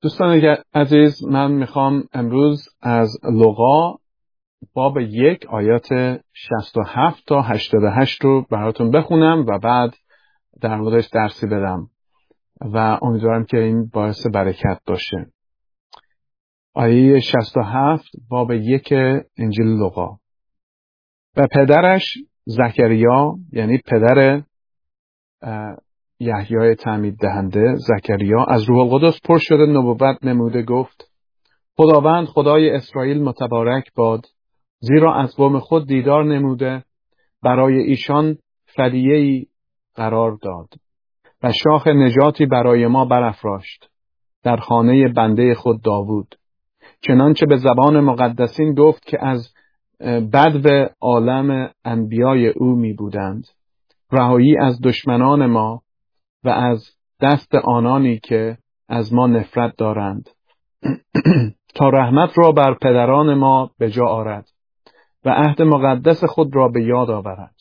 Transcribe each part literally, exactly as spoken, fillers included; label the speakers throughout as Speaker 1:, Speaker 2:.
Speaker 1: دوستان عزیز، من میخوام امروز از لقا باب یک آیات شصت و هفت تا هشتاد و هشت رو براتون بخونم و بعد در موردش درسی بدم و امیدوارم که این باعث برکت باشه. آیه شصت و هفت باب یک انجیل لقا. و پدرش زکریا، یعنی پدر یحیای تعمید دهنده زکریا، از روح القدس پر شده نبوت نموده گفت: خداوند خدای اسرائیل متبارک باد، زیرا از قوم خود دیدار نموده، برای ایشان فدیه‌ای قرار داد و شاخ نجاتی برای ما برافراشت در خانه بنده خود داوود، چنانچه به زبان مقدسین گفت که از بدو عالم انبیای او می بودند، رهایی از دشمنان ما و از دست آنانی که از ما نفرت دارند، تا رحمت را بر پدران ما به جا آرد و عهد مقدس خود را به یاد آورد،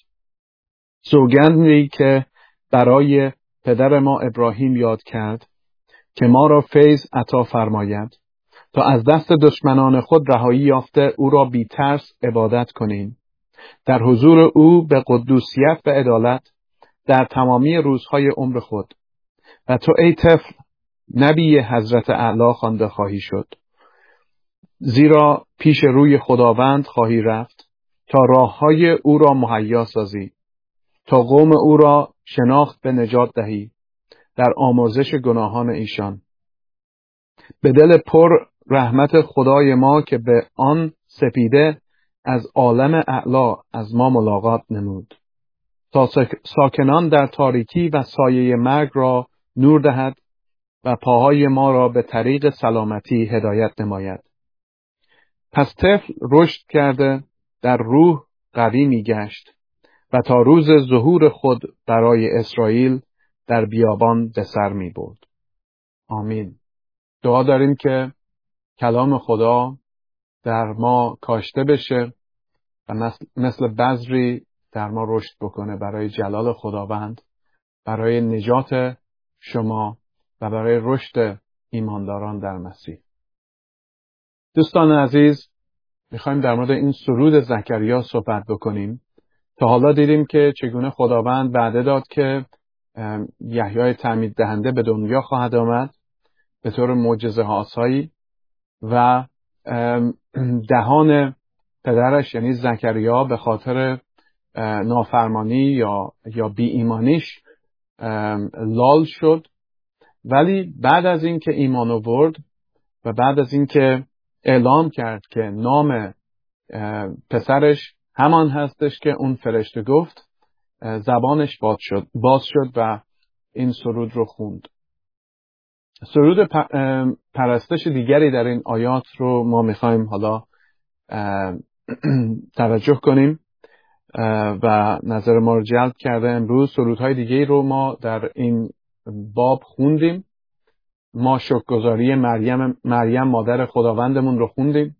Speaker 1: سوگندی که برای پدر ما ابراهیم یاد کرد که ما را فیض عطا فرماید، تا از دست دشمنان خود رهایی یافته او را بی ترس عبادت کنیم، در حضور او به قدوسیت و عدالت در تمامی روزهای عمر خود. و تو ای طفل نبی حضرت اعلی خوانده خواهی شد، زیرا پیش روی خداوند خواهی رفت تا راههای او را مهیا سازی، تا قوم او را شناخت به نجات دهی در آمرزش گناهان ایشان، به دل پر رحمت خدای ما که به آن سپیده از عالم اعلی از ما ملاقات نمود، تا ساکنان در تاریکی و سایه مرگ را نور دهد و پاهای ما را به طریق سلامتی هدایت نماید. پس طفل رشد کرده در روح قوی می گشت و تا روز ظهور خود برای اسرائیل در بیابان به سر می برد. آمین. دعا داریم که کلام خدا در ما کاشته بشه و مثل, مثل بذری در ما رشد بکنه برای جلال خداوند، برای نجات شما و برای رشد ایمانداران در مسیح. دوستان عزیز، میخوایم در مورد این سرود زکریا صحبت بکنیم. تا حالا دیدیم که چگونه خداوند وعده داد که یحیای تعمید دهنده به دنیا خواهد آمد به طور معجزه آسایی و دهان پدرش یعنی زکریا به خاطر نافرمانی یا یا بی ایمانیش لال شد، ولی بعد از این که ایمان آورد و بعد از این که اعلام کرد که نام پسرش همان هستش که اون فرشته گفت، زبانش باز شد باز شد و این سرود رو خوند. سرود پرستش دیگری در این آیات رو ما میخوایم حالا توجه کنیم و نظر ما رو جلب کرده. امروز سرودهای دیگری رو ما در این باب خوندیم. ما شکرگزاری مریم مریم مادر خداوندمون رو خوندیم.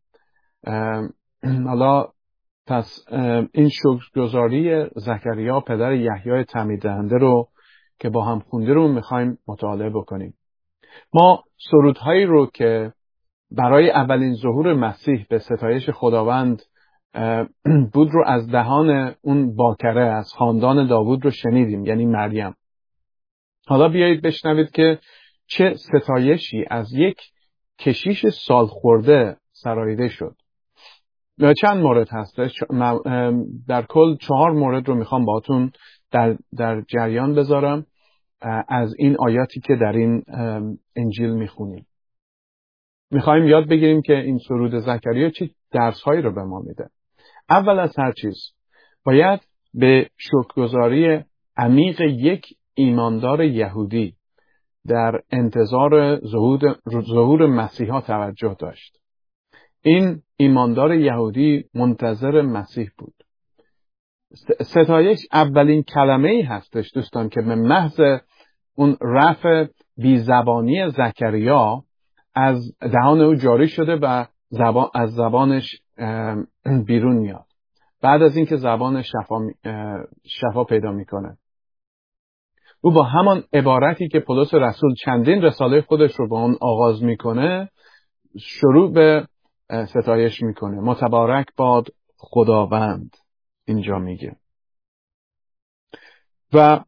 Speaker 1: حالا پس این شکرگزاری زکریا پدر یحیای تعمید دهنده رو که با هم خونده رو میخوایم مطالعه بکنیم. ما سرودهایی رو که برای اولین ظهور مسیح به ستایش خداوند بود رو از دهان اون باکره از خاندان داوود رو شنیدیم، یعنی مریم. حالا بیایید بشنوید که چه ستایشی از یک کشیش سال خورده سراییده شد. چند مورد هستش، در کل چهار مورد رو میخوام باهاتون در, در جریان بذارم از این آیاتی که در این انجیل میخونیم. میخوایم یاد بگیریم که این سرود زکریا چه درسهایی رو به ما میده. اول از هر چیز باید به شکرگزاری عمیق یک ایماندار یهودی در انتظار ظهور, ظهور مسیحا توجه داشت. این ایماندار یهودی منتظر مسیح بود. ستایش اولین کلمه ای هستش دوستان که به محض اون رفع بیزبانی زکریا از دهان او جاری شده و زبان از زبانش بیرون میاد بعد از اینکه زبان شفا, شفا پیدا میکنه. او با همان عبارتی که پولس رسول چندین رساله خودش رو با اون آغاز میکنه شروع به ستایش میکنه. متبارک باد خداوند اینجا میگه. و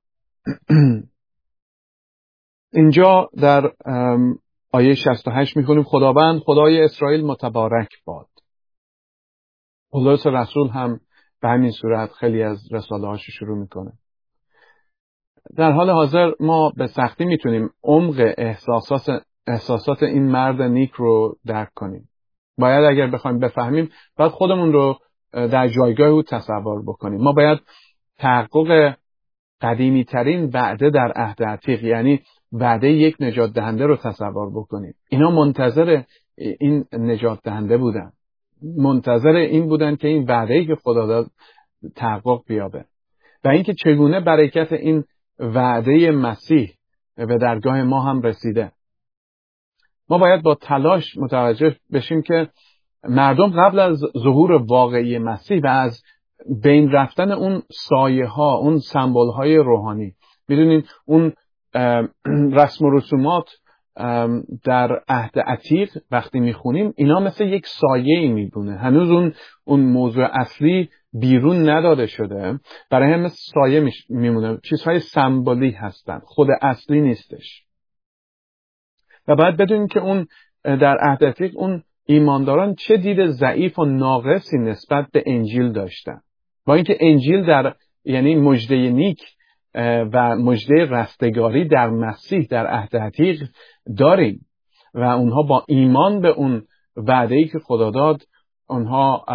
Speaker 1: اینجا در آیه شصت و هشت میخونیم خداوند خدای اسرائیل متبارک باد. پولس رسول هم به همین صورت خیلی از رساله هاش شروع میکنه. در حال حاضر ما به سختی میتونیم عمق احساسات احساسات این مرد نیک رو درک کنیم. باید اگر بخوایم بفهمیم باید خودمون رو در جایگاه او تصور بکنیم. ما باید تحقق قدیمی ترین وعده در عهد عتیق، یعنی وعده یک نجات دهنده رو تصور بکنیم. اینا منتظر این نجات دهنده بودن، منتظر این بودن که این وعده‌ای که خدا داد تحقق بیابه و اینکه چگونه برکت این وعده مسیح به درگاه ما هم رسیده. ما باید با تلاش متوجه بشیم که مردم قبل از ظهور واقعی مسیح و از بین رفتن اون سایه ها، اون سمبل های روحانی، میدونین اون رسم و رسومات در عهد عتیق وقتی میخونیم اینا مثل یک سایه ای میبونه، هنوز اون اون موضوع اصلی بیرون نداده شده، برای همه سایه میمونه، چیزهای سمبولی هستن، خود اصلی نیستش. و باید بدونیم که اون در عهد عتیق اون ایمانداران چه دید ضعیف و ناقصی نسبت به انجیل داشتن، با اینکه انجیل در یعنی مژده نیک و مژده رستگاری در مسیح در عهد عتیق داریم و اونها با ایمان به اون وعده‌ای که خدا داد اونها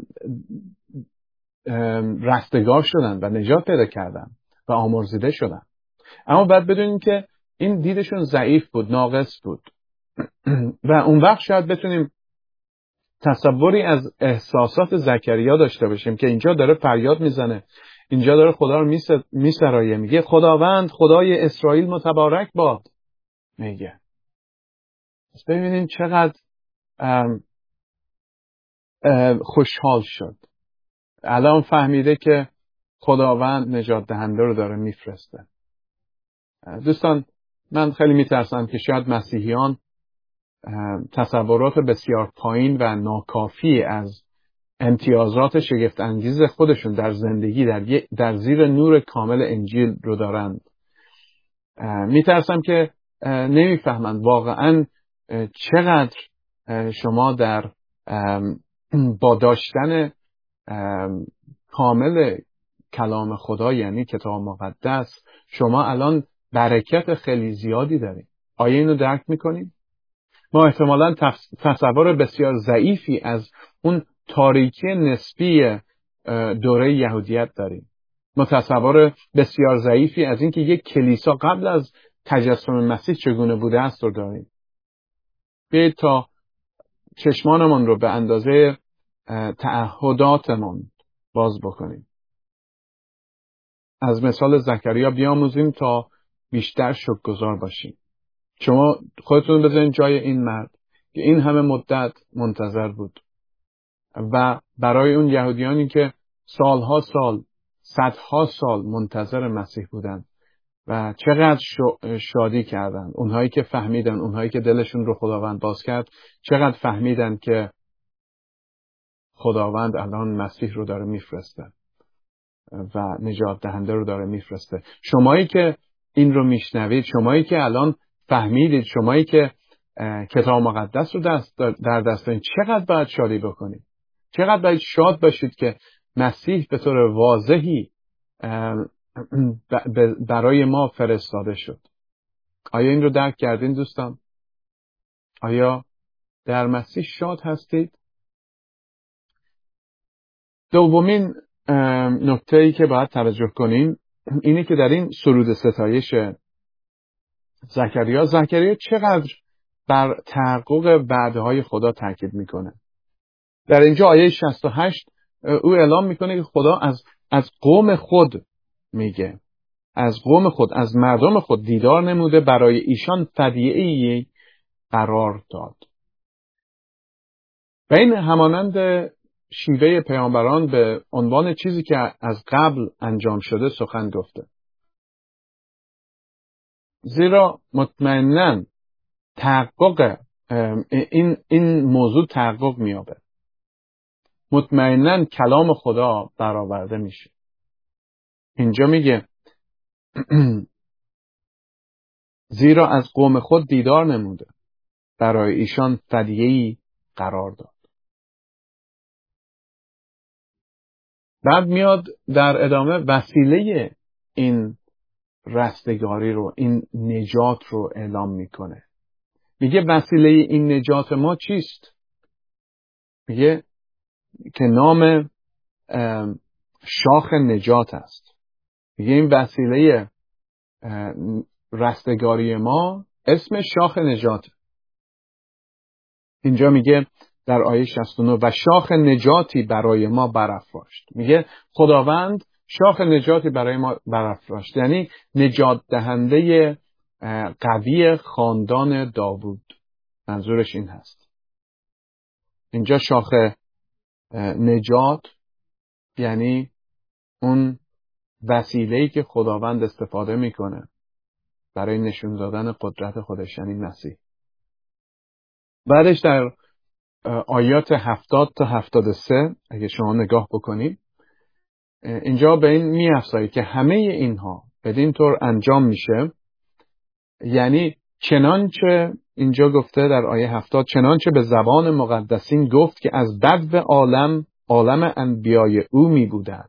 Speaker 1: رستگار شدن و نجات پیدا کردن و آمرزیده شدن. اما باید بدونیم که این دیدشون ضعیف بود، ناقص بود و اون وقت شاید بتونیم تصوری از احساسات زکریا داشته باشیم که اینجا داره فریاد میزنه، اینجا داره خدا رو میسرایه، میگه خداوند خدای اسرائیل متبارک باد. میگه پس ببینید چقدر ام ام خوشحال شد. الان فهمیده که خداوند نجات دهنده رو داره میفرسته. دوستان من خیلی میترسم که شاید مسیحیان تصورات بسیار پایین و ناکافی از امتیازات شگفت انگیز خودشون در زندگی در, در زیر نور کامل انجیل رو دارند. میترسم که نمیفهمند واقعا چقدر شما در با داشتن کامل کلام خدا یعنی کتاب مقدس شما الان برکت خیلی زیادی دارید. آیا اینو درک میکنید؟ ما احتمالاً تصور بسیار ضعیفی از اون تاریکی نسبی دوره یهودیت داریم. ما تصور بسیار ضعیفی از اینکه یک کلیسا قبل از تجسم مسیح چگونه بوده است رو داریم. بیایید تا چشمانمون رو به اندازه تعهداتمون باز بکنیم. از مثال زکریا بیاموزیم تا بیشتر شکرگزار باشیم. شما خودتون بذارین جای این مرد که این همه مدت منتظر بود و برای اون یهودیانی که سالها سال صدها سال منتظر مسیح بودن و چقدر شادی کردن، اونهایی که فهمیدن، اونهایی که دلشون رو خداوند باز کرد، چقدر فهمیدن که خداوند الان مسیح رو داره میفرسته و نجات دهنده رو داره میفرسته. شمایی که این رو میشنوید، شمایی که الان فهمیدید، شمایی که کتاب مقدس رو دست در دست دارید، چقدر باید شادی بکنید، چقدر باید شاد باشید که مسیح به طور واضحی برای ما فرستاده شد. آیا این رو درک کردین دوستان؟ آیا در مسیح شاد هستید؟ دومین نکته‌ای که باید توجه کنیم اینه که در این سرود ستایش زکریا زکریا چقدر بر تحقق وعده‌های خدا تاکید میکنه. در اینجا آیه شصت و هشت او اعلام میکنه که خدا از از قوم خود میگه، از قوم خود، از مردم خود دیدار نموده، برای ایشان فدیه‌ای قرار داد. و این همانند شیوه پیامبران به عنوان چیزی که از قبل انجام شده سخن گفته. زیرا مطمئناً تحقق این این موضوع تحقق میابه. مطمئناً کلام خدا برآورده میشه. اینجا میگه زیرا از قوم خود دیدار نموده، برای ایشان فدیه‌ای قرار داد. بعد میاد در ادامه وسیله این رستگاری رو، این نجات رو اعلام میکنه. میگه وسیله این نجات ما چیست؟ میگه که نام شاخ نجات است. میگه این وسیله رستگاری ما اسم شاخ نجات. اینجا میگه در آیه شصت و نه و شاخ نجاتی برای ما برافراشت. میگه خداوند شاخ نجاتی برای ما برافراشت، یعنی نجات دهنده قوی خاندان داوود. منظورش این هست. اینجا شاخ نجات یعنی اون وسیله‌ای که خداوند استفاده میکنه برای نشون دادن قدرت خودش، یعنی مسیح. بعدش در آیات هفتاد تا هفتاد و سه اگه شما نگاه بکنید، اینجا به این می‌افزاید که همه اینها بدین طور انجام میشه، یعنی چنانچه اینجا گفته در آیه هفتاد، چنانچه به زبان مقدسین گفت که از بدو عالم عالم انبیای او می بودند،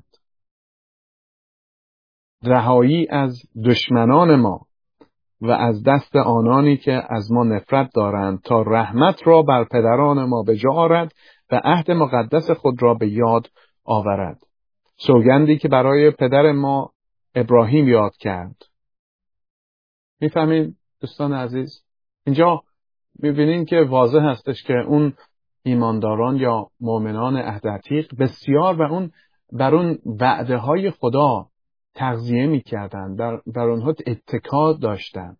Speaker 1: رهایی از دشمنان ما و از دست آنانی که از ما نفرت دارند، تا رحمت را بر پدران ما به جا آورد و عهد مقدس خود را به یاد آورد، سوگندی که برای پدر ما ابراهیم یاد کرد. میفهمین دوستان عزیز؟ اینجا میبینین که واضح هستش که اون ایمانداران یا مؤمنان عهد عتیق بسیار و اون بر اون وعده های خدا تغذیه میکردن، بر, بر اونها اتکا داشتن.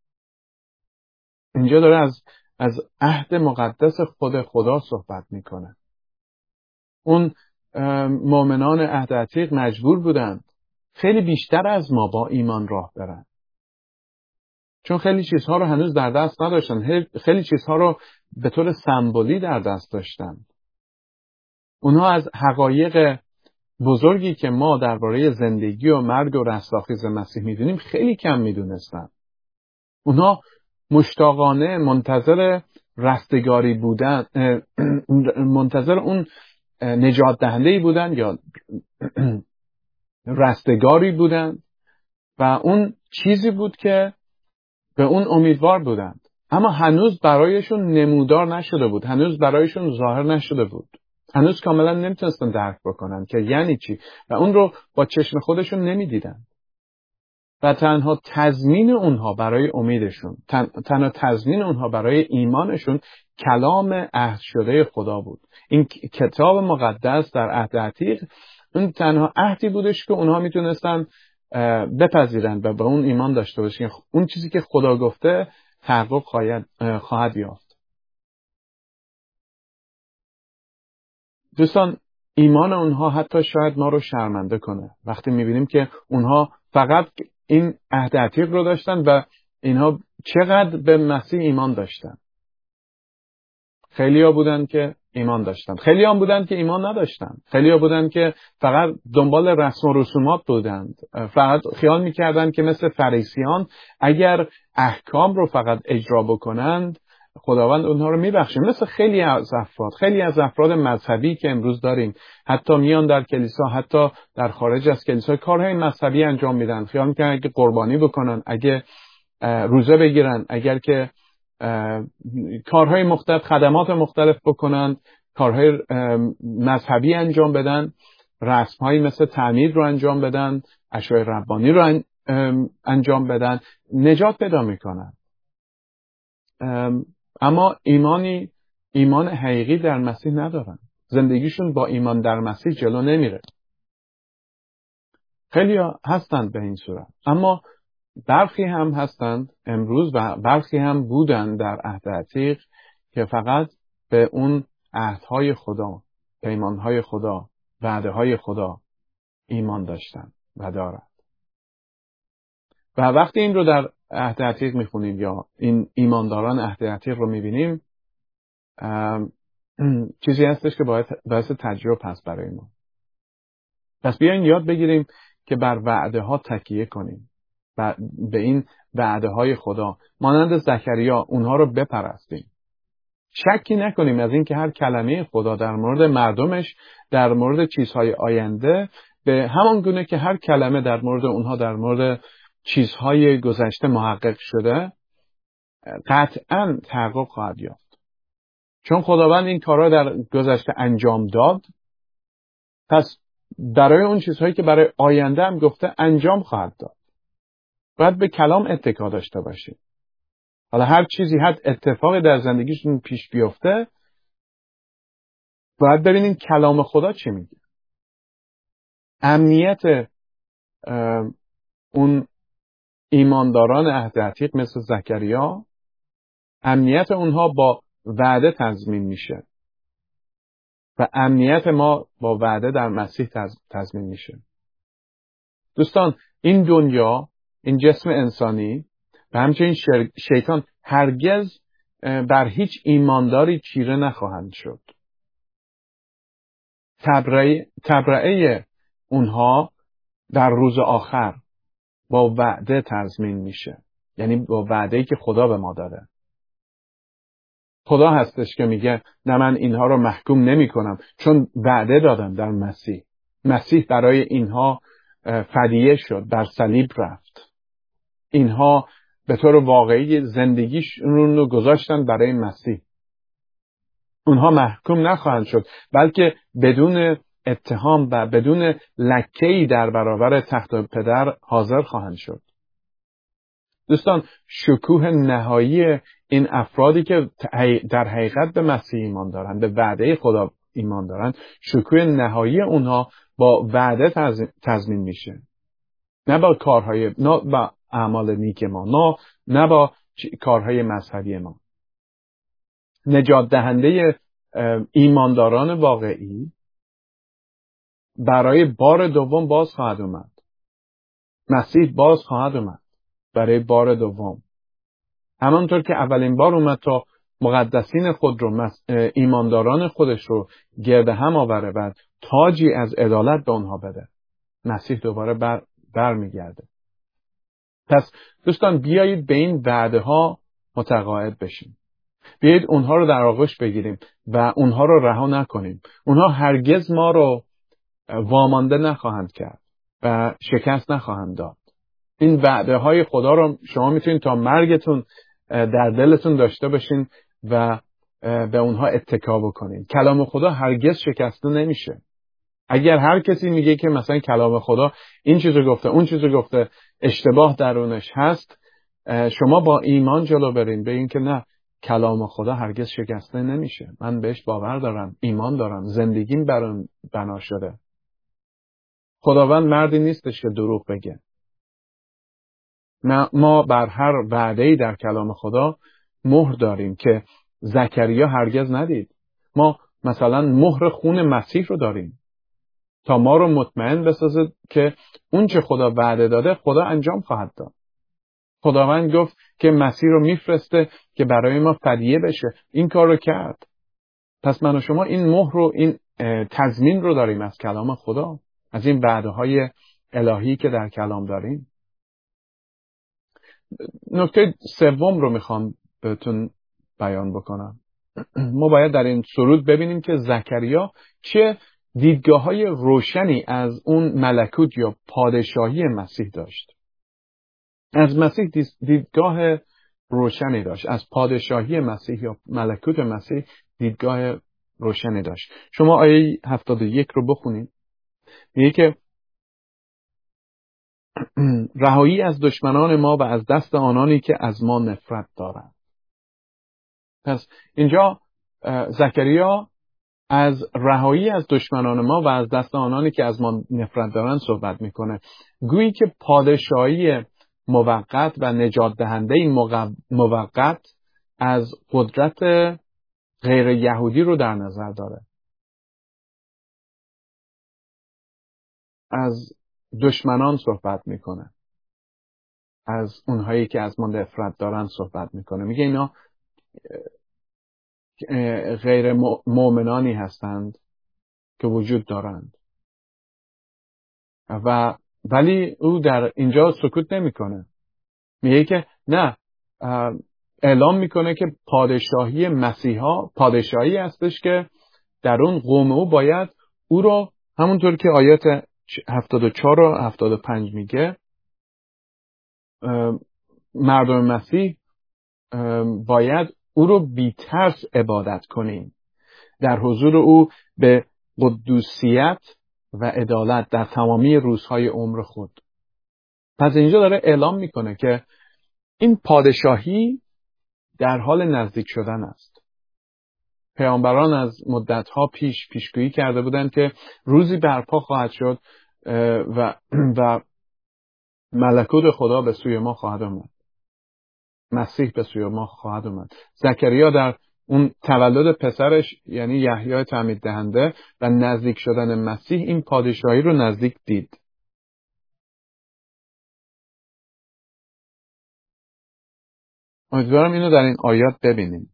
Speaker 1: اینجا داره از از عهد مقدس خود خدا صحبت میکنه. اون مؤمنان عهد عتیق مجبور بودن خیلی بیشتر از ما با ایمان راه برن، چون خیلی چیزها رو هنوز در دست نداشتن، خیلی چیزها رو به طور سمبولی در دست داشتن. اونها از حقایق بزرگی که ما درباره زندگی و مرگ و رستاخیز مسیح میدونیم خیلی کم میدونستن. اونها مشتاقانه منتظر رستگاری بودن، منتظر اون نجات دهنده‌ای بودن یا رستگاری بودن و اون چیزی بود که به اون امیدوار بودند، اما هنوز برایشون نمودار نشده بود، هنوز برایشون ظاهر نشده بود، هنوز کاملا نمیتونستن درک بکنن که یعنی چی و اون رو با چشم خودشون نمیدیدن. و تنها تضمین اونها برای امیدشون، تن، تنها تضمین اونها برای ایمانشون کلام عهد شده خدا بود. این کتاب مقدس در عهد عتیق اون تنها عهدی بودش که اونها میتونستن بپذیرن و به اون ایمان داشته باشن. اون چیزی که خدا گفته تحقق خواهد خواهد یافت. دوستان، ایمان اونها حتی شاید ما رو شرمنده کنه وقتی میبینیم که اونها فقط این عهد عتیق رو داشتن و اینها چقدر به مسیح ایمان داشتن. خیلی ها بودن که ایمان داشتن، خیلی ها بودن که ایمان نداشتن، خیلی ها بودن که فقط دنبال رسم و رسومات بودند، فقط خیال میکردن که مثل فریسیان اگر احکام رو فقط اجرا بکنند خداوند اونها رو میبخشه. مثل خیلی از افراد خیلی از افراد مذهبی که امروز داریم، حتی میان در کلیسا، حتی در خارج از کلیسا کارهای مذهبی انجام میدن، خیال میکنن اگه قربانی بکنن، اگه روزه بگیرن، اگر که کارهای مختلف، خدمات مختلف بکنن، کارهای مذهبی انجام بدن، رسمهایی مثل تعمید رو انجام بدن، عشای ربانی رو انجام بدن، نجات پیدا میکنن. اما ایمانی ایمان حقیقی در مسیح ندارن. زندگیشون با ایمان در مسیح جلو نمیره. خیلی هستند به این صورت، اما برخی هم هستند امروز و برخی هم بودند در عهد عتیق که فقط به اون عهدهای خدا، پیمانهای خدا، وعدههای خدا ایمان داشتند و دارند. و وقتی این رو در عهد عتیق میخونیم یا این ایمانداران عهد عتیق رو میبینیم، چیزی هستش که باید باعث تجربه هست برای ما. پس بیاین یاد بگیریم که بر وعده ها تکیه کنیم و به این وعده های خدا مانند زکریا اونها رو بپرستیم. شکی نکنیم از این که هر کلمه خدا در مورد مردمش، در مورد چیزهای آینده، به همان گونه که هر کلمه در مورد اونها در مورد چیزهای گذشته محقق شده، قطعاً تحقق خواهد یافت. چون خداوند این کارا در گذشته انجام داد، پس برای اون چیزهایی که برای آینده هم گفته انجام خواهد داد. باید به کلام اتکا داشته باشیم. حالا هر چیزی، هر اتفاقی در زندگیشون پیش بیفته، باید ببینیم کلام خدا چی میگه. امنیت اون ایمانداران عهد عتیق مثل زکریا، امنیت اونها با وعده تضمین میشه و امنیت ما با وعده در مسیح تضمین میشه. دوستان، این دنیا، این جسم انسانی و همچنین شیطان هرگز بر هیچ ایمانداری چیره نخواهند شد. تبرئه تبرئه اونها در روز آخر با وعده تضمین میشه، یعنی با وعده‌ای که خدا به ما داده. خدا هستش که میگه نه، من اینها رو محکوم نمی کنم چون وعده دادم در مسیح. مسیح برای اینها فدیه شد، بر صلیب رفت. اینها به طور واقعی زندگیشون رو گذاشتن برای مسیح. اونها محکوم نخواهند شد، بلکه بدون اتهام و بدون لکه‌ای در برابر تخت پدر حاضر خواهند شد. دوستان، شکوه نهایی این افرادی که در حقیقت به مسیح ایمان دارند، به وعده خدا ایمان دارند، شکوه نهایی اونها با وعده تضمین میشه. نه با کارهای، نه با اعمال نیک ما، نه نه با کارهای مذهبی ما. نجات دهنده ایمانداران واقعی برای بار دوم باز خواهد اومد. مسیح باز خواهد اومد برای بار دوم. همانطور که اولین بار اومد تا مقدسین خود رو، ایمانداران خودش رو گرد هم آوره و تاجی از عدالت به اونها بده. مسیح دوباره بر, بر میگرده. پس دوستان، بیایید به این وعده ها متقاعد بشیم. بیایید اونها رو در آغوش بگیریم و اونها رو رها نکنیم. اونها هرگز ما رو وامانده نخواهند کرد و شکست نخواهند داد. این وعده های خدا رو شما میتونید تا مرگتون در دلتون داشته باشین و به اونها اتکا بکنین. کلام خدا هرگز شکسته نمیشه. اگر هر کسی میگه که مثلا کلام خدا این چیزو گفته، اون چیزو گفته، اشتباه درونش هست، شما با ایمان جلو برین به این که نه، کلام خدا هرگز شکسته نمیشه. من بهش باور دارم، ایمان دارم، زندگیم بر اون بنا شده. خداوند مردی نیستش که دروغ بگه. ما بر هر وعده‌ای در کلام خدا مهر داریم که زکریا هرگز ندید. ما مثلا مهر خون مسیح رو داریم تا ما رو مطمئن بسازه که اون چه خدا وعده داده خدا انجام خواهد داد. خداوند گفت که مسیح رو میفرسته که برای ما فدیه بشه. این کار رو کرد. پس من و شما این مهر رو، این تضمین رو داریم از کلام خدا، از این وعده های الهی که در کلام داریم. نکته سوم رو میخوام بهتون بیان بکنم. ما باید در این سرود ببینیم که زکریا چه دیدگاه‌های روشنی از اون ملکوت یا پادشاهی مسیح داشت. از مسیح دیدگاه روشنی داشت. از پادشاهی مسیح یا ملکوت مسیح دیدگاه روشنی داشت. شما آیه هفتاد و یک رو بخونید. میگه که رهایی از دشمنان ما و از دست آنانی که از ما نفرت دارند. پس اینجا زکریا از رهایی از دشمنان ما و از دست آنانی که از ما نفرت دارند صحبت میکنه. گویی که پادشاهی موقت و نجات دهنده موقت از قدرت غیر یهودی رو در نظر داره. از دشمنان صحبت میکنه. از اونهایی که از ما نفرت دارن صحبت میکنه. میگه اینا غیر مؤمنانی هستند که وجود دارند و ولی او در اینجا سکوت نمیکنه. میگه که نه، اعلام میکنه که پادشاهی مسیحا پادشاهی هستش که در اون قوم او باید او رو همونطور که آیات هفتاد و چهار و هفتاد و پنج میگه، مردم مسیح باید او رو بی ترس عبادت کنیم، در حضور او به قدوسیت و عدالت در تمامی روزهای عمر خود. پس اینجا داره اعلام میکنه که این پادشاهی در حال نزدیک شدن است. پیامبران از مدتها پیش پیشگویی کرده بودند که روزی برپا خواهد شد و و ملکوت خدا به سوی ما خواهد آمد. مسیح به سوی ما خواهد آمد. زکریا در اون تولد پسرش یعنی یحیی تعمید دهنده و نزدیک شدن مسیح این پادشاهی رو نزدیک دید. امیدوارم اینو در این آیات ببینیم.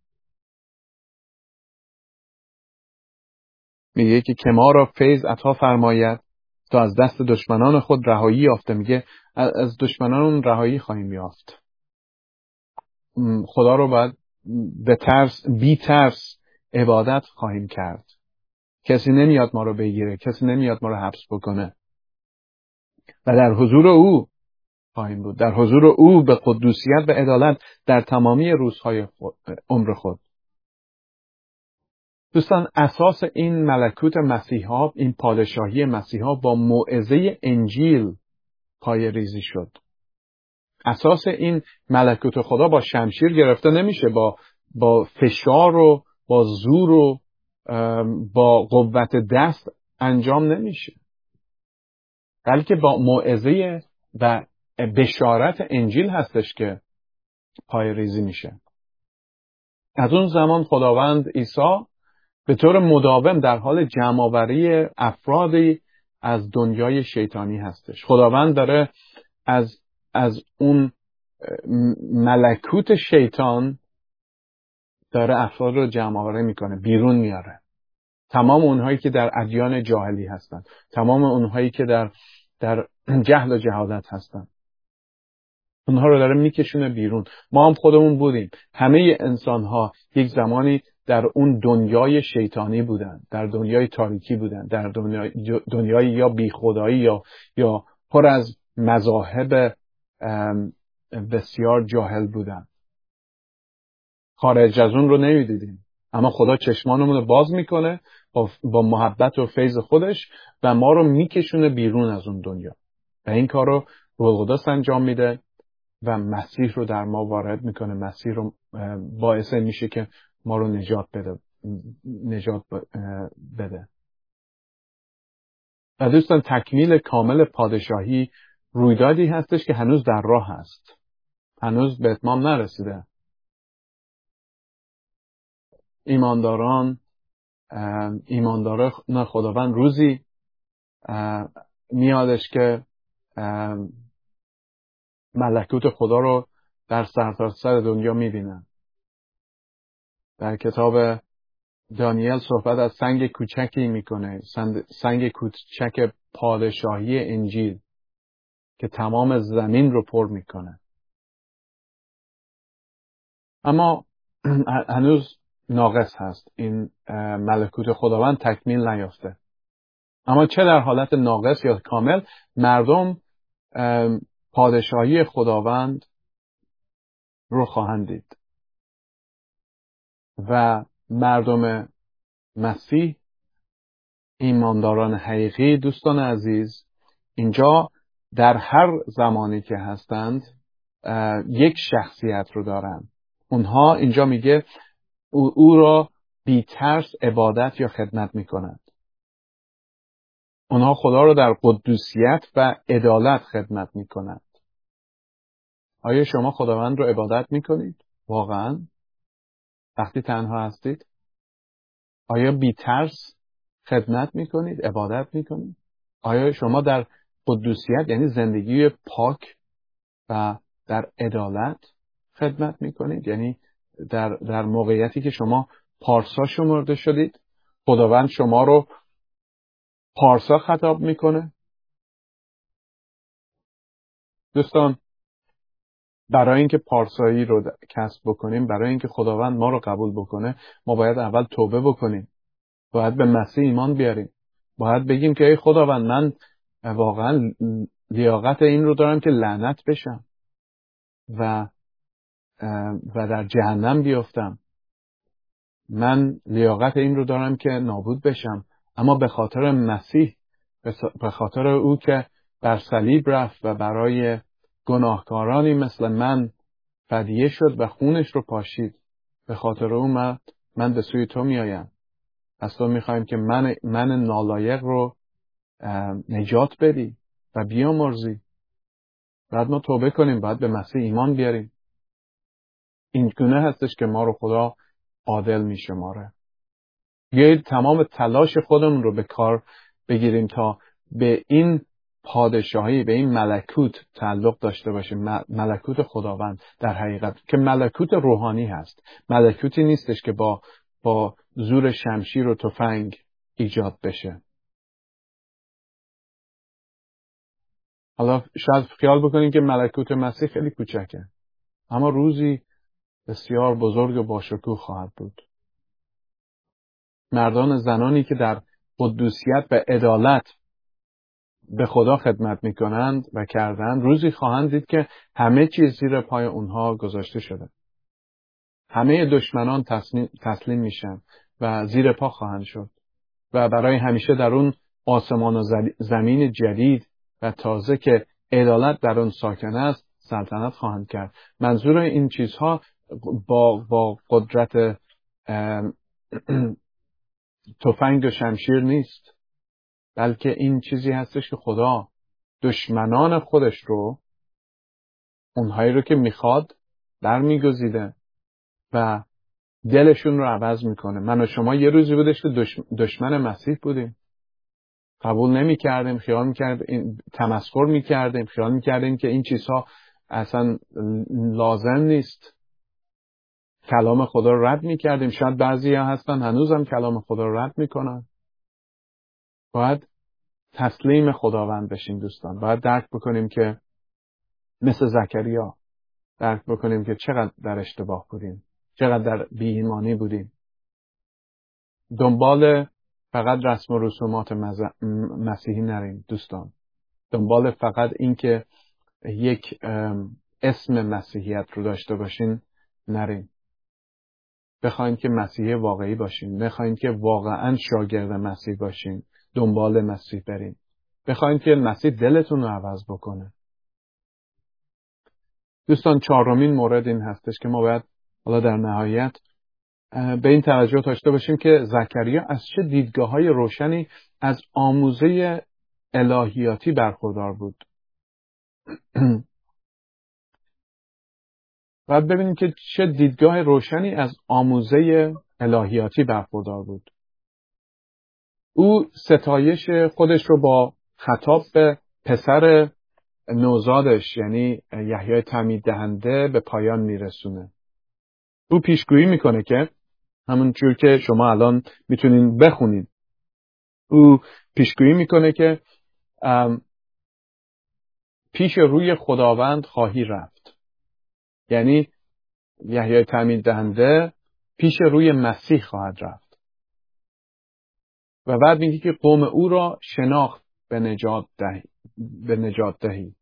Speaker 1: میگه که که ما را فیض عطا فرماید تا از دست دشمنان خود رهایی یافته. میگه از دشمنان رهایی خواهیم یافت. خدا رو باید به ترس بی ترس عبادت خواهیم کرد. کسی نمیاد ما رو بگیره، کسی نمیاد ما رو حبس بکنه و در حضور او خواهیم بود، در حضور او به قدوسیت و عدالت در تمامی روزهای خود، عمر خود. دوستان، اساس این ملکوت مسیحا، این پادشاهی مسیحا با موعظه انجیل پای ریزی شد. اساس این ملکوت خدا با شمشیر گرفته نمیشه، با با فشار و با زور و با قوت دست انجام نمیشه، بلکه با موعظه و بشارت انجیل هستش که پای ریزی میشه. از اون زمان خداوند عیسی به طور مداوم در حال جمع‌آوری افرادی از دنیای شیطانی هستش. خداوند داره از از اون ملکوت شیطان داره افراد رو جمع‌آوری میکنه، بیرون میاره. تمام اونهایی که در ادیان جاهلی هستن، تمام اونهایی که در در جهل و جهالت هستن، اونها رو داره میکشونه بیرون. ما هم خودمون بودیم. همه انسان ها یک زمانی در اون دنیای شیطانی بودن، در دنیای تاریکی بودن، در دنیای, دنیای یا بیخدایی یا یا پر از مذاهب بسیار جاهل بودن. خارج از اون رو نمیدیدیم، اما خدا چشمانمون رو باز میکنه با, با محبت و فیض خودش و ما رو میکشونه بیرون از اون دنیا و این کار رو روح القدس انجام میده و مسیح رو در ما وارد میکنه. مسیح رو باعث میشه که ما رو نجات بده نجات بده و دوستان، تکمیل کامل پادشاهی رویدادی هستش که هنوز در راه هست، هنوز به اتمام نرسیده. ایمانداران ایمانداران خداوند روزی میادش که ملکوت خدا رو در سرتاسر دنیا میبینن. در کتاب دانیل صحبت از سنگ کوچکی میکنه، سنگ کوچک پادشاهی انجیل که تمام زمین رو پر میکنه. اما هنوز ناقص هست، این ملکوت خداوند تکمیل نیافته. اما چه در حالت ناقص یا کامل، مردم پادشاهی خداوند رو خواهند دید و مردم مسیح، ایمانداران حقیقی، دوستان عزیز، اینجا در هر زمانی که هستند یک شخصیت رو دارن. اونها اینجا میگه او, او را بی ترس عبادت یا خدمت میکنند. اونها خدا رو در قدوسیت و عدالت خدمت میکنند. آیا شما خداوند رو عبادت میکنید؟ واقعا؟ وقتی تنها هستید؟ آیا بی ترس خدمت میکنید؟ عبادت میکنید؟ آیا شما در قدوسیت یعنی زندگی پاک و در عدالت خدمت میکنید؟ یعنی در, در موقعیتی که شما پارسا شمرده شدید، خداوند شما رو پارسا خطاب میکنه؟ دوستان، برای اینکه پارسایی رو کسب بکنیم، برای اینکه خداوند ما رو قبول بکنه، ما باید اول توبه بکنیم. باید به مسیح ایمان بیاریم. باید بگیم که ای خداوند، من واقعا لیاقت این رو دارم که لعنت بشم و و در جهنم بیفتم. من لیاقت این رو دارم که نابود بشم، اما به خاطر مسیح، به خاطر او که بر صلیب رفت و برای گناهکارانی مثل من فدیه شد و خونش رو پاشید، به خاطر او من, من به سوی تو می آیم. از تو می خواهیم که من, من نالایق رو نجات بدی و بیامرزی. بعد ما توبه کنیم، بعد به مسیح ایمان بیاریم. این گونه هستش که ما رو خدا عادل می شماره. بیایید تمام تلاش خودمون رو به کار بگیریم تا به این پادشاهی، به این ملکوت تعلق داشته باشیم. ملکوت خداوند در حقیقت که ملکوت روحانی هست. ملکوتی نیستش که با با زور شمشیر و تفنگ ایجاد بشه. حالا شاید خیال بکنیم که ملکوت مسیح خیلی کوچکه، اما روزی بسیار بزرگ و باشکوه خواهد بود. مردان و زنانی که در قدوسیت و عدالت به خدا خدمت میکنند و کردند، روزی خواهند دید که همه چیز زیر پای اونها گذاشته شده. همه دشمنان تسلیم, تسلیم میشن و زیر پا خواهند شد و برای همیشه در اون آسمان و زمین جدید و تازه که عدالت در اون ساکن است سلطنت خواهند کرد. منظور این چیزها با, با قدرت تفنگ و شمشیر نیست، بلکه این چیزی هستش که خدا دشمنان خودش رو، اونهایی رو که میخواد، برمیگزیده و دلشون رو عوض میکنه. من و شما یه روزی بودش که دشمن مسیح بودیم، قبول نمی کردیم، خیال می کردیم، تمسخر می کردیم، خیال می کردیم که این چیزها اصلا لازم نیست. کلام خدا رو رد می کردیم. شاید بعضی ها هستن هنوزم کلام خدا رو رد می کنن. باید تسلیم خداوند بشیم دوستان. باید درک بکنیم که مثل زکریا درک بکنیم که چقدر در اشتباه بودیم، چقدر در بی ایمانی بودیم. دنبال فقط رسم و رسومات مسیحی نریم دوستان. دنبال فقط این که یک اسم مسیحیت رو داشته باشین نریم. بخواین که مسیحی واقعی باشین، بخواین که واقعا شاگرد مسیح باشین، دنبال مسیح برین، بخواین که مسیح دلتون رو عوض بکنه. دوستان، چهارمین مورد این هستش که ما باید حالا در نهایت به این توجه داشته باشیم که زکریا از چه دیدگاه‌های روشنی از آموزه الهیاتی برخوردار بود. باید ببینیم که چه دیدگاه روشنی از آموزه الهیاتی برخوردار بود. او ستایش خودش رو با خطاب به پسر نوزادش یعنی یحیای تعمید دهنده به پایان میرسونه. او پیشگویی میکنه که همون جور که شما الان میتونین بخونین، او پیشگویی میکنه که پیش روی خداوند خواهی رفت. یعنی یحیای تعمید دهنده پیش روی مسیح خواهد رفت و بعد میگه که قوم او را شناخت به نجات دهی به نجات دهی.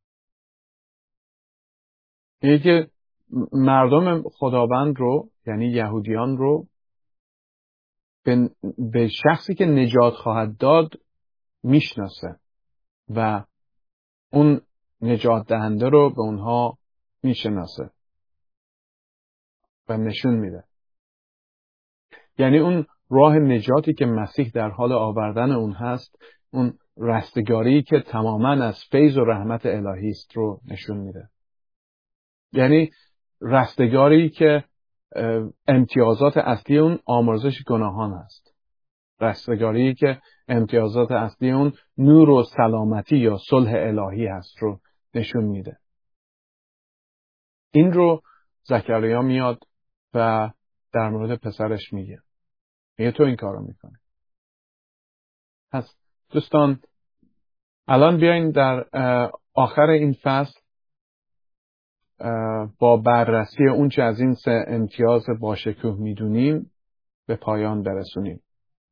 Speaker 1: میگه که مردم خداوند رو یعنی یهودیان رو به, به شخصی که نجات خواهد داد میشناسه و اون نجات دهنده رو به اونها میشناسه و نشون میده. یعنی اون راه نجاتی که مسیح در حال آوردن اون هست، اون رستگاری که تماما از فیض و رحمت الهی است رو نشون میده. یعنی رستگاری که امتیازات اصلی اون آمرزش گناهان است. رستگاری که امتیازات اصلی اون نور و سلامتی یا صلح الهی هست رو نشون میده. این رو زکریا میاد و در مورد پسرش میگه. میگه تو این کارو میکنی. پس دوستان الان بیاین در آخر این فصل با بررسی اون چه از این سه امتیاز باشکوه میدونیم به پایان برسونیم.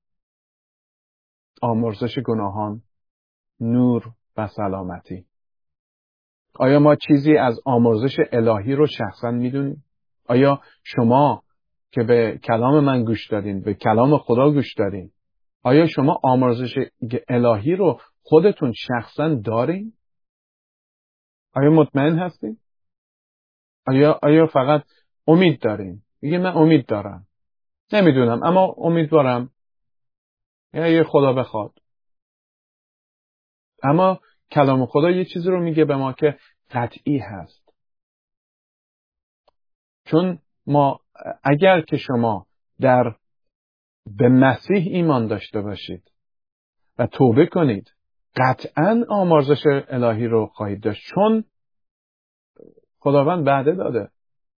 Speaker 1: آمرزش گناهان، نور و سلامتی. آیا ما چیزی از آمرزش الهی رو شخصا میدونیم؟ آیا شما که به کلام من گوش دادین، به کلام خدا گوش دادین، آیا شما آمرزش الهی رو خودتون شخصا دارین؟ آیا مطمئن هستین؟ آیا آیا فقط امید دارین؟ میگه من امید دارم. نمیدونم اما امیدوارم. یا یه خدا بخواد. اما کلام خدا یه چیزی رو میگه به ما که قطعی هست. چون ما اگر که شما در به مسیح ایمان داشته باشید و توبه کنید، قطعاً آمرزش الهی رو خواهید داشت. چون خداوند وعده داده.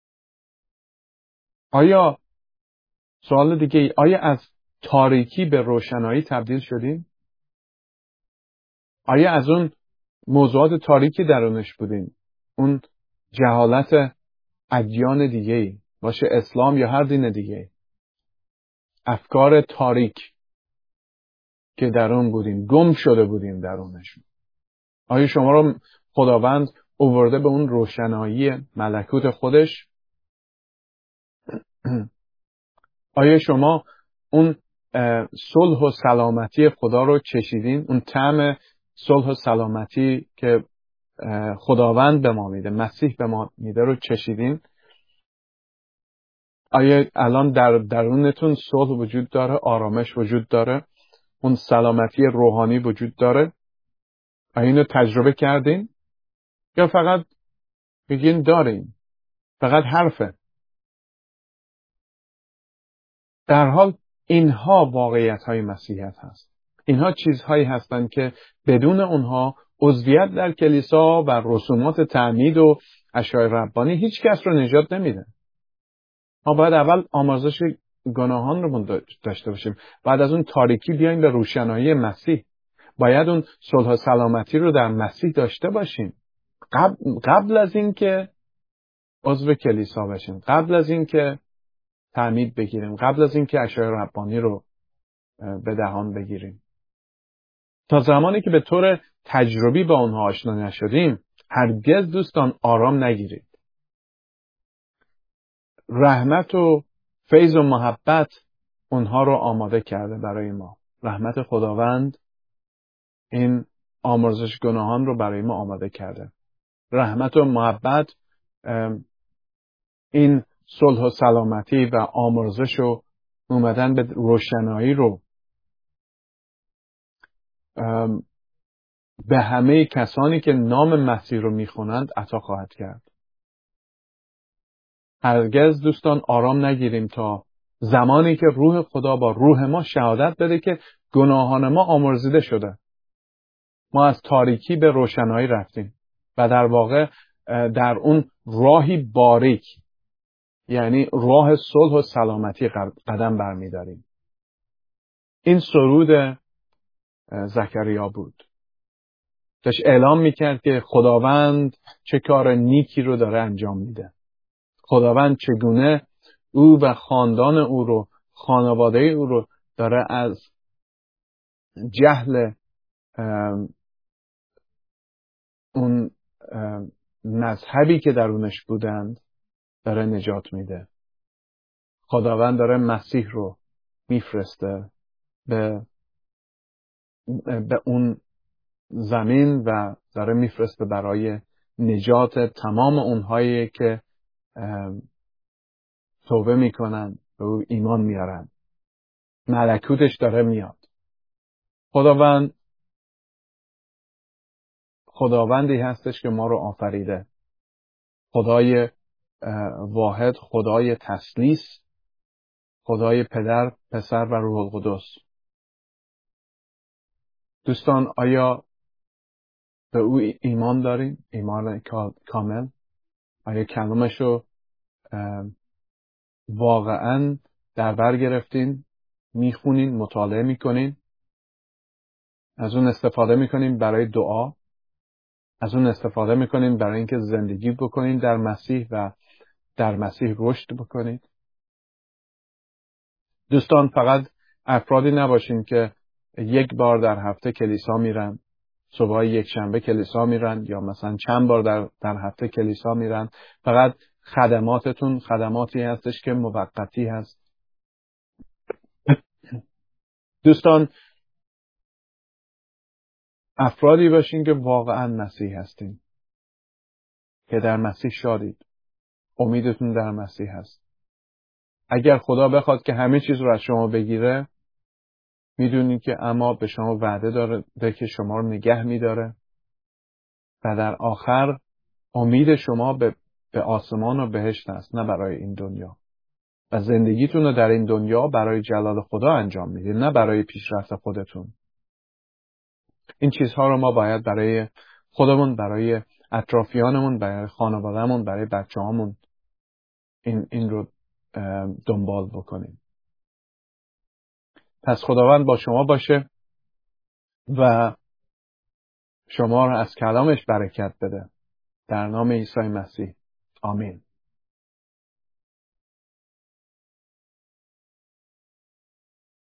Speaker 1: آیا سوال دیگه ای، آیا از تاریکی به روشنایی تبدیل شدیم؟ آیا از اون موضوعات تاریکی درونش بودیم؟ اون جهالت ادیان دیگه ای، باشه اسلام یا هر دین دیگه ای، افکار تاریک که درون بودیم، گم شده بودیم درونشون. آیا شما رو خداوند آورده به اون روشنایی ملکوت خودش؟ آیا شما اون صلح و سلامتی خدا رو چشیدین؟ اون طعم صلح و سلامتی که خداوند به ما میده، مسیح به ما میده رو چشیدین؟ آیا الان در درونتون صلح وجود داره، آرامش وجود داره، اون سلامتی روحانی وجود داره؟ آیا اینو تجربه کردین؟ یا فقط بگین دارین؟ فقط حرفه؟ در حال اینها واقعیت های مسیحیت هست. اینها چیزهایی هستند که بدون اونها عضویت در کلیسا و رسومات تعمید و اشیاء ربانی هیچ کس رو نجات نمیده. ما باید اول آمرزش گناهان رو داشته باشیم. بعد از اون تاریکی بیایم به روشنایی مسیح. باید اون صلح و سلامتی رو در مسیح داشته باشیم. قبل, قبل از این که عضو کلیسا بشیم. قبل از این که تعمید بگیریم. قبل از این که اشیاء ربانی رو به دهان بگیریم. تا زمانی که به طور تجربی با اونها آشنا نشدیم، هرگز دوستان آرام نگیرید. رحمت و فیض و محبت اونها رو آماده کرده برای ما. رحمت خداوند این آمرزش گناهان رو برای ما آماده کرده. رحمت و محبت این صلح و سلامتی و آمرزش و اومدن به روشنایی رو به همه کسانی که نام مسیح رو میخونند عطا خواهد کرد. هرگز دوستان آرام نگیریم تا زمانی که روح خدا با روح ما شهادت بده که گناهان ما آمرزیده شده. ما از تاریکی به روشنایی رفتیم و در واقع در اون راهی باریک، یعنی راه صلح و سلامتی قدم برمی‌داریم. این سرود زکریا بود. داشت اعلام میکرد که خداوند چه کار نیکی رو داره انجام میده. خداوند چگونه او و خاندان او رو، خانواده او رو داره از جهل اون مذهبی که درونش بودند داره نجات میده. خداوند داره مسیح رو میفرسته به به اون زمین و داره میفرسته برای نجات تمام اونهایی که توبه میکنن به او ایمان میارن. ملکوتش داره میاد. خداوند خداوندی هستش که ما رو آفریده. خدای واحد، خدای تثلیث، خدای پدر، پسر و روح القدس. دوستان آیا به او ایمان داریم؟ ایمان کامل؟ آیا کلامش رو واقعا در بر گرفتین، میخونین، مطالعه میکنین، از اون استفاده میکنین برای دعا، از اون استفاده میکنین برای اینکه زندگی بکنین در مسیح و در مسیح رشد بکنید. دوستان، فقط افرادی نباشین که یک بار در هفته کلیسا میرن، صبح یک شنبه کلیسا میرن یا مثلا چند بار در, در هفته کلیسا میرن. فقط خدماتتون خدماتی هستش که موقتی هست. دوستان، افرادی باشین که واقعا مسیح هستین، که در مسیح شادید، امیدتون در مسیح هست. اگر خدا بخواد که همه چیز رو از شما بگیره، میدونید که اما به شما وعده داره که شما رو نگه میداره و در آخر امید شما به, به آسمان و بهشت است، نه برای این دنیا. و زندگیتون رو در این دنیا برای جلال خدا انجام میدید، نه برای پیشرفت خودتون. این چیزها رو ما باید برای خودمون، برای اطرافیانمون، برای خانوادهمون، برای بچه‌هامون این این رو دنبال بکنیم. پس خداوند با شما باشه و شما رو از کلامش برکت بده. در نام عیسی مسیح. آمین.